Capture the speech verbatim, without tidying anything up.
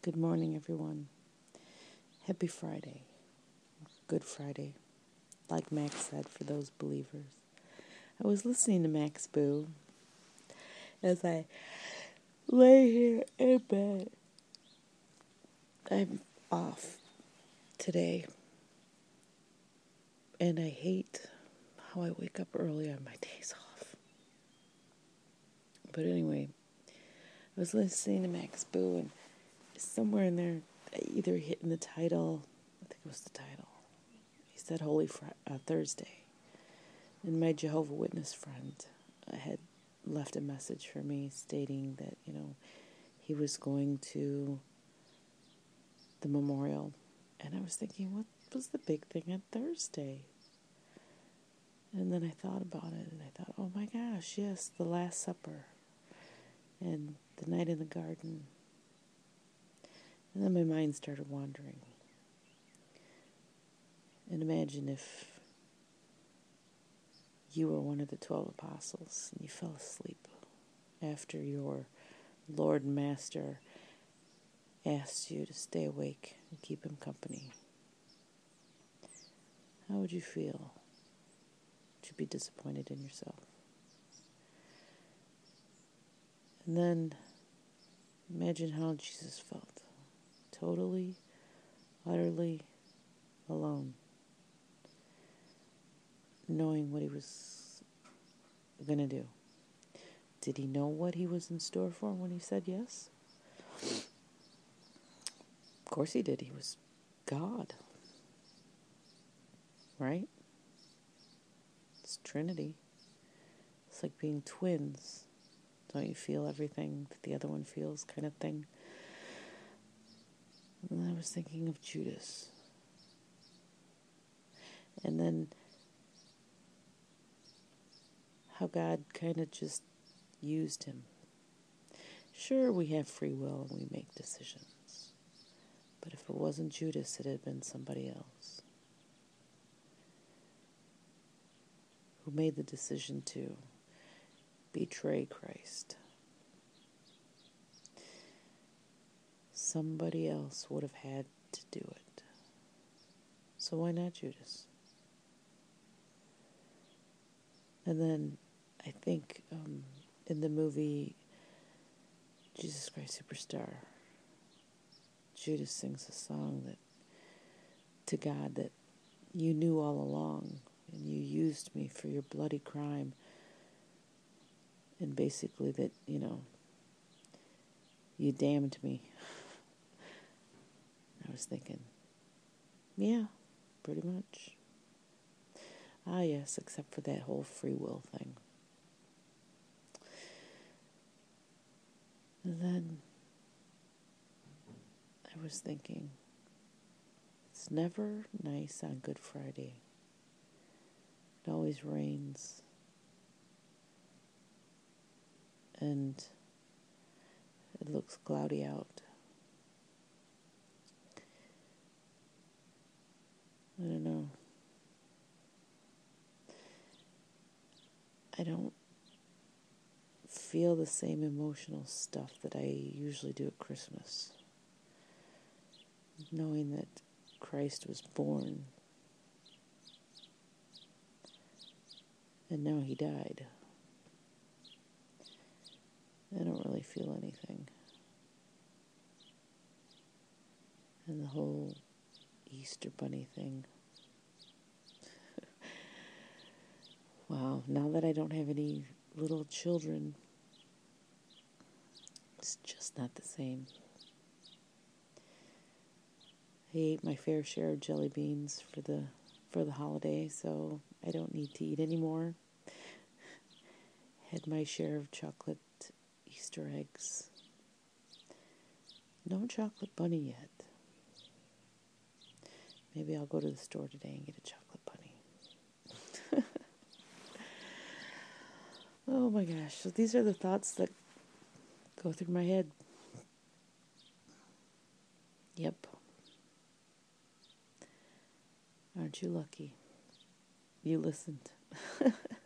Good morning, everyone. Happy Friday. Good Friday. Like Max said, for those believers. I was listening to Max Boo as I lay here in bed. I'm off today. And I hate how I wake up early on my days off. But anyway, I was listening to Max Boo, and somewhere in there, either hitting the title, I think it was the title, he said Holy Fri- uh, Thursday. And my Jehovah's Witness friend had left a message for me stating that, you know, he was going to the memorial. And I was thinking, what was the big thing on Thursday? And then I thought about it, and I thought, oh my gosh, yes, the Last Supper and the night in the garden. And then my mind started wandering. And imagine if you were one of the twelve apostles and you fell asleep after your Lord and Master asked you to stay awake and keep him company. How would you feel? Would you be disappointed in yourself? And then imagine how Jesus felt. Totally, utterly alone. Knowing what he was going to do. Did he know what he was in store for when he said yes? Of course he did. He was God. Right? It's Trinity. It's like being twins. Don't you feel everything that the other one feels, kind of thing? And I was thinking of Judas. And then how God kind of just used him. Sure, we have free will and we make decisions. But if it wasn't Judas, it had been somebody else who made the decision to betray Christ. Somebody else would have had to do it. So why not Judas? And then I think um, in the movie Jesus Christ Superstar, Judas sings a song that to God that you knew all along and you used me for your bloody crime. And basically that, you know, you damned me. I was thinking, yeah, pretty much. Ah, yes, except for that whole free will thing. And then I was thinking, it's never nice on Good Friday. It always rains. And it looks cloudy out. I don't know. I don't feel the same emotional stuff that I usually do at Christmas. Knowing that Christ was born and now he died. I don't really feel anything. And the whole Easter bunny thing. Wow, now that I don't have any little children, it's just not the same. I ate my fair share of jelly beans for the for the holiday, so I don't need to eat anymore. Had my share of chocolate Easter eggs. No chocolate bunny yet. Maybe I'll go to the store today and get a chocolate bunny. Oh my gosh, so these are the thoughts that go through my head. Yep. Aren't you lucky? You listened.